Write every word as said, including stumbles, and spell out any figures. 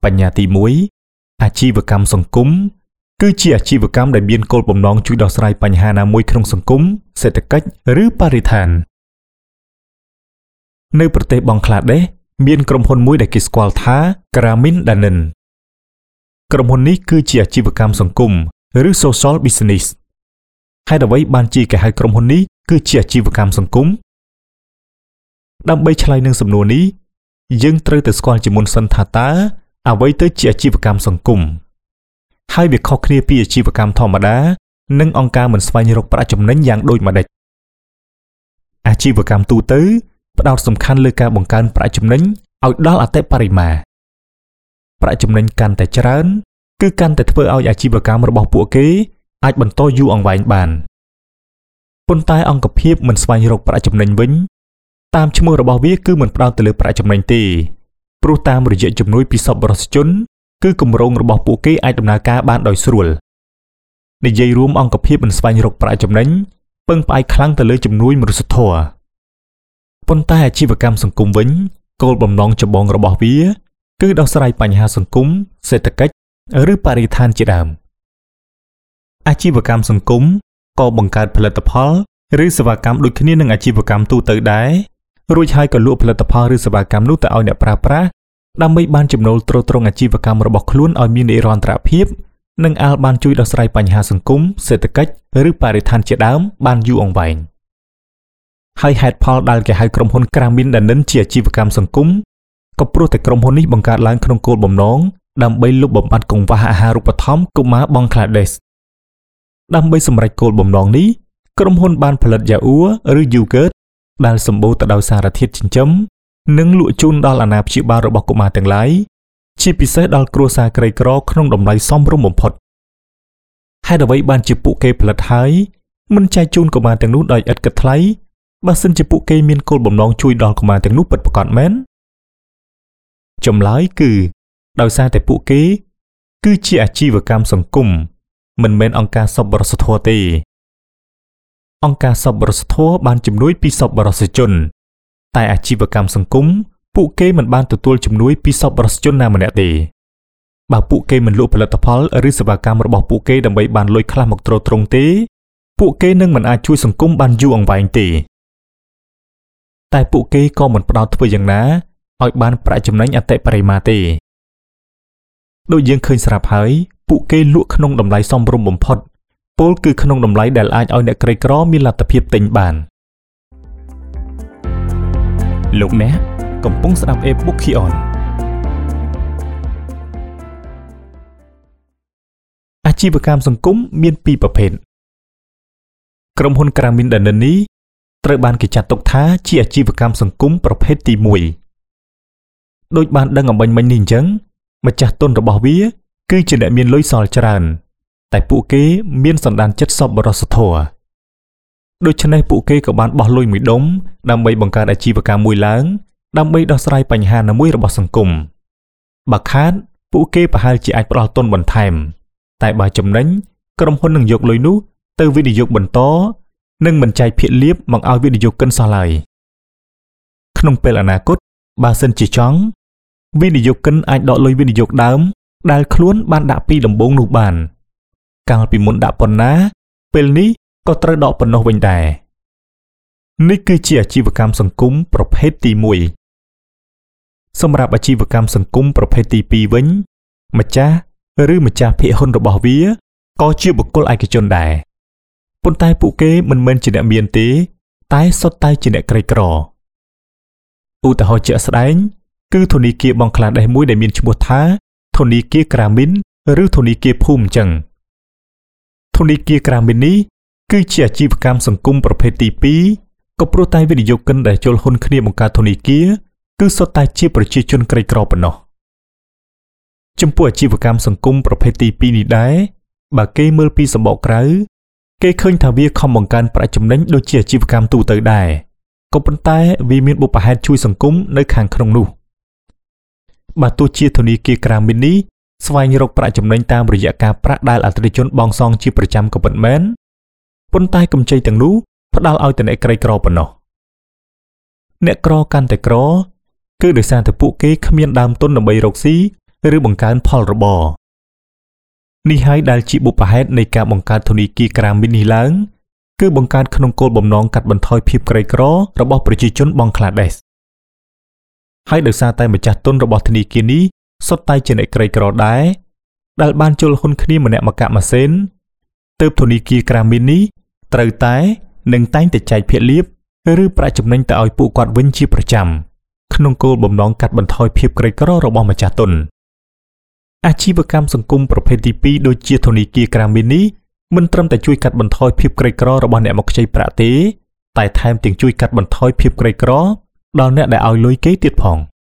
បញ្ញត្តិមួយអាជីវកម្មសង្គមគឺជាអាជីវកម្មដែលមានគោលបំណងជួយដោះស្រាយបញ្ហាណាមួយក្នុងសង្គមសេដ្ឋកិច្ចឬបរិស្ថាននៅប្រទេសបង់ក្លាដេសមានក្រុមហ៊ុនមួយដែលគេស្គាល់ថា Grameen Dhanin ក្រុមហ៊ុននេះគឺជាអាជីវកម្មសង្គមឬ social business ហើយអ្វីបានជាគេហៅក្រុមហ៊ុននេះគឺជាអាជីវកម្មសង្គមដើម្បីឆ្លើយនឹងសំណួរនេះយើងត្រូវទៅស្គាល់ជាមុនសិនថាតើអ្វីទៅជាអាជីវកម្មសង្គមហើយវាខុសគ្នាពីអាជីវកម្មធម្មតានិងអង្គការមិនស្វែងរកប្រាក់ចំណេញយ៉ាងដូចម្តេចអាជីវកម្មទូទៅផ្ដោតសំខាន់លើការបង្កើនប្រាក់ចំណេញឲ្យដល់អតិបរមាប្រាក់ចំណេញកាន់តែច្រើនគឺកាន់តែធ្វើឲ្យអាជីវកម្មរបស់ពួកគេអាចបន្តយូរអង្វែងបានប៉ុន្តែអង្គភាពមិនស្វែងរកប្រាក់ចំណេញវិញតាមឈ្មោះរបស់វាគឺមិនផ្ដោតទៅលើប្រាក់ចំណេញទេព្រោះតាមរយៈជំនួយពីសប្បុរសជនគឺគម្រោងរបស់ពួកគេអាចដំណើរការបានដោយស្រួលនិយាយរួមអង្គភាពមិនស្វែងរកប្រាក់ចំណេញពឹងផ្អែកខ្លាំងទៅលើជំនួយមនុស្សធម៌ប៉ុន្តែអាជីវកម្មសង្គមវិញគោលបំណងចម្បងរបស់វាគឺដោះស្រាយបញ្ហាសង្គមសេដ្ឋកិច្ចឬបរិស្ថានជាដើមអាជីវកម្មសង្គមក៏បង្កើតផលិតផលឬសេវាកម្មដូចគ្នានឹងអាជីវកម្មទូទៅដែររួចហើយក៏លក់ផលិតផលឬសេវាកម្មនោះទៅឲ្យអ្នកប្រើប្រាស់ដើម្បីបានចំណូលទ្រទ្រង់អាជីវកម្មរបស់ខ្លួនឲ្យមាននិរន្តរភាពនិងអាចបានជួយដោះស្រាយបញ្ហាសង្គមសេដ្ឋកិច្ចឬបរិស្ថានជាដើមបានយូរអង្វែងហើយហេតុផលដែលគេហៅក្រុមហ៊ុន Grameen Dhanin ជាអាជីវកម្មសង្គមក៏ព្រោះតែក្រុមហ៊ុននេះបង្កើតឡើងក្នុងគោលបំណងដើម្បីលុបបំបាត់កង្វះអាហារូបត្ថម្ភកុមារបង់ក្លាដេសដើម្បីសម្រេចគោលបំណងនេះក្រុមហ៊ុនបានផលិតយ៉ាអ៊ូឬ Yogurt ដែលសម្បូរទៅដោយសារធាតុចិញ្ចឹមនិងលក់ជូនដល់អាណាព្យាបាលរបស់កុមារទាំងឡាយជាពិសេសដល់គ្រួសារក្រីក្រក្នុងតម្លៃសមរម្យបំផុតហេតុអ្វីបានជាពួកគេផលិតហើយមិនចែកជូនកុមារទាំងនោះដោយឥតគិតថ្លៃបើសិនជាពួកគេមានគោលបំណងជួយដល់កុមារទាំងនោះពិតប្រាកដមែនចម្លើយគឺដោយសារតែពួកគេគឺជាអាជីវកម្មសង្គមមិនមែនអង្គការសប្បុរសធម៌ទេអង្គការសប្បុរសធម៌បានជំនួយពីសប្បុរសជនតែអាជីវកម្មសង្គមពួកគេមិនបានទទួលជំនួយពីសប្បុរសជនណាម្នាក់ទេបើពួកគេមិនលក់ផលិតផលឬសេវាកម្មរបស់ពួកគេដើម្បីបានលុយខ្លះមកទ្រទ្រង់ទេពួកគេនឹងមិនអាចជួយសង្គមបានយូរអង្វែងទេតែពួកគេក៏មិនផ្ដោតធ្វើយ៉ាងណាឲ្យបានប្រាក់ចំណេញអតិបរមាទេដូចយើងឃើញស្រាប់ហើយពួកគេលក់ក្នុងតម្លៃសមរម្យបំផុតពោលគឺក្នុងតម្លៃដែលអាចឲ្យអ្នកក្រីក្រមានលទ្ធភាពទិញបានលោកអ្នកកំពុងស្ដាប់ e-book Kion អាជីវកម្មសង្គមមានពីរប្រភេទក្រុមហ៊ុន Grameen Dhanin នេះត្រូវបានគេចាត់ទុកថាជាអាជីវកម្មសង្គមប្រភេទទីមួយដូចបានដឹងអំបញ្ញមិញនេះអញ្ចឹងម្ចាស់ទុនរបស់វាគឺជាអ្នកមានលុយសល់ច្រើនតែពួកគេមានសន្តានចិត្តសប្បុរសធម៌ដូច្នេះពួកគេក៏បានបោះលុយមួយដុំដើម្បីបង្កើតអាជីវកម្មមួយឡើងដើម្បីដោះស្រាយបញ្ហាណាមួយរបស់សង្គមបើខាតពួកគេប្រហែលជាអាចផ្ដល់ទុនបន្ថែមតែបើចំណេញក្រុមហ៊ុននឹងយកលុយនោះទៅវិនិយោគបន្តនិងមិនចែកភាគលាភមកឲ្យវិនិយោគិនសោះឡើយក្នុងពេលអនាគតបើសិនជាចង់វិនិយោគិនអាចដកលុយវិនិយោគដើមដែលខ្លួនបានដាក់ពីដំបូងនោះបានកាលពីមុនដាក់ប៉ុណ្ណាពេលនេះក៏ត្រូវដកប៉ុណ្ណោះវិញដែរនេះគឺជាអាជីវកម្មសង្គមប្រភេទទីមួយសម្រាប់អាជីវកម្មសង្គមប្រភេទទីពីរវិញម្ចាស់ឬម្ចាស់ភាគហ៊ុនរបស់វាក៏ជាបុគ្គលឯកជនដែរប៉ុន្តែពួកគេមិនមែនជាអ្នកមានទេតែសុទ្ធតែជាអ្នកក្រីក្រឧទាហរណ៍ជាក់ស្ដែងគឺធនាគារបង់ក្លាដេសមួយដែលមានឈ្មោះថាធនាគារ Grameen ឬធនាគារភូមិអញ្ចឹងធនាគារ Grameen នេះគឺជាអាជីវកម្មសង្គមប្រភេទទីពីរក៏ព្រោះតែវិនិយោគិនដែលចូលហ៊ុនគ្នាបង្កើតធនាគារគឺសុទ្ធតែជាប្រជាជនក្រីក្រប៉ុណ្ណោះចំពោះអាជីវកម្មសង្គមប្រភេទទីពីរនេះដែរបើគេមើលពីសម្បកក្រៅគេឃើញថាវាខំបង្កើនប្រាក់ចំណេញដូចជាអាជីវកម្មទូទៅដែរក៏ប៉ុន្តែវាមានបុព្វហេតុជួយសង្គមនៅខាងក្នុងនោះបើទោះជាធនាគារ Grameen នេះស្វែងរកប្រាក់ចំណេញតាមរយៈការប្រាក់ដែលអតិថិជនបង់សងជាប្រចាំក៏ពិតមែនប៉ុន្តែកម្ចីទាំងនោះផ្ដល់ឲ្យតែអ្នកក្រីក្រប៉ុណ្ណោះអ្នកក្រកាន់តែក្រគឺដោយសារតែពួកគេគ្មានដើមទុនដើម្បីរកស៊ីឬបង្កើនផលរបរនេះហើយដែលជាបុព្វហេតុនៃការបង្កើតធនាគារក្រាមីននេះឡើងគឺបង្កើតក្នុងគោលបំណងកាត់បន្ថយភាពក្រីក្ររបស់ប្រជាជនបង់ក្លាដេសហើយដោយសារតែម្ចាស់ទុនរបស់ធនាគារនេះសុទ្ធតែជាអ្នកក្រីក្រដែរដែលបានចូលហ៊ុនគ្នាម្នាក់មកកាក់ម៉ាស៊ីនទើបធនាគារក្រាមីននេះត្រូវតែនឹងតែងតែចែកភាគលាភឬប្រាក់ចំណេញទៅឲ្យពួកគាត់វិញជាប្រចាំក្នុងគោលបំណងកាត់បន្ថយភាពក្រីក្ររបស់ម្ចាស់ទុនអាជីវកម្មសង្គមប្រភេទទីពីរដូចជាធនាគារក្រាមីននេះមិនត្រឹមតែជួយកាត់បន្ថយភាពក្រីក្ររបស់អ្នកមកខ្ចីប្រាក់ទេតែថែមទាំងជួយកាត់បន្ថយភាពក្រីក្រដល់អ្នកដែលឲ្យលុយគេទៀតផង